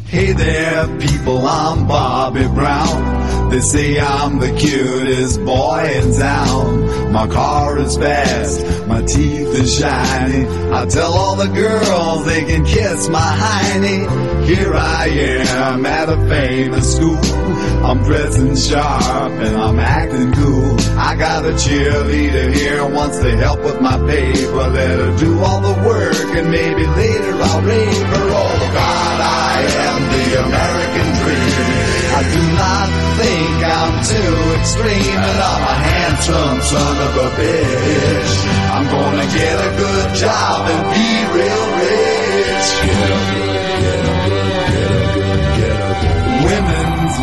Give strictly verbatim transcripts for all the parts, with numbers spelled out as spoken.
Hey there, people, I'm Bobby Brown. They say I'm the cutest boy in town. My car is fast, my teeth is shiny. I tell all the girls they can kiss my hiney. Here I am at a famous school. I'm dressing sharp and I'm acting cool. I got a cheerleader here who wants to help with my paper. Let her do all the work and maybe later I'll rave her. Oh God, I am the American dream. I do not think I'm too extreme, and I'm a handsome son of a bitch. I'm gonna get a good job and be real rich. Get a good, get a good, get a good, get a good. Women's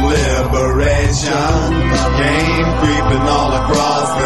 liberation came creeping all across the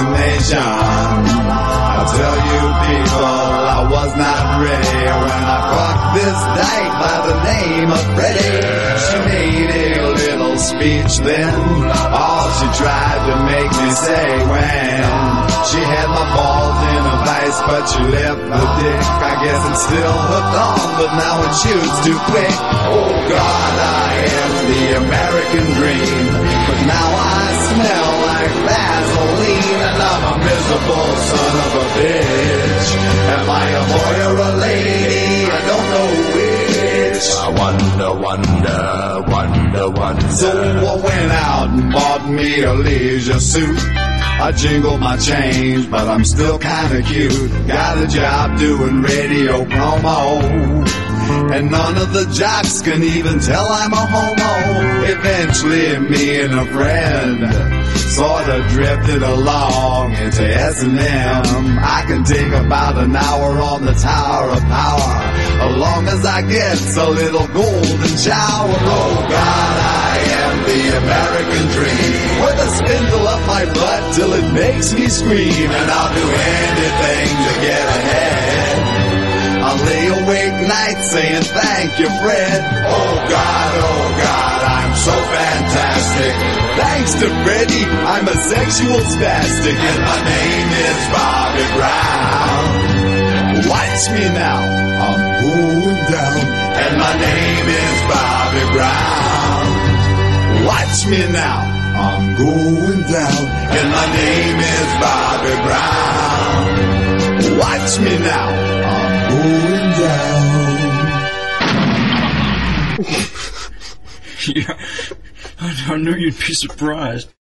nation. I tell you people, I was not ready when I fucked this dyke by the name of Freddie. She made a little speech then, all she tried to make me say when she had my balls in a vice, but she left the dick. I guess it's still hooked on, but now it shoots too quick. Oh God, I am the American dream, but now I smell like Vaseline, and I'm a miserable son of a bitch. Am I a boy or a lady? I don't know which. I wonder, wonder, wonder, wonder. So I went out and bought me a leisure suit. I jingled my change, but I'm still kinda cute. Got a job doing radio promo, and none of the jocks can even tell I'm a homo. Eventually me and a friend sorta drifted along into S and M. I can take about an hour on the Tower of Power, as long as I get a little golden shower. Oh God, I am the American dream, with a spindle up my butt till it makes me scream, and I'll do anything to get ahead. I'll lay awake nights saying thank you, Fred. Oh God, oh God, I'm so fantastic. Thanks to Freddie, I'm a sexual spastic, and my name is Bobby Brown. Watch me now, I'm going down, and my name is Bobby Brown. Watch me now, I'm going down, and my name is Bobby Brown. Watch me now, I'm going down. Yeah, I, I knew you'd be surprised.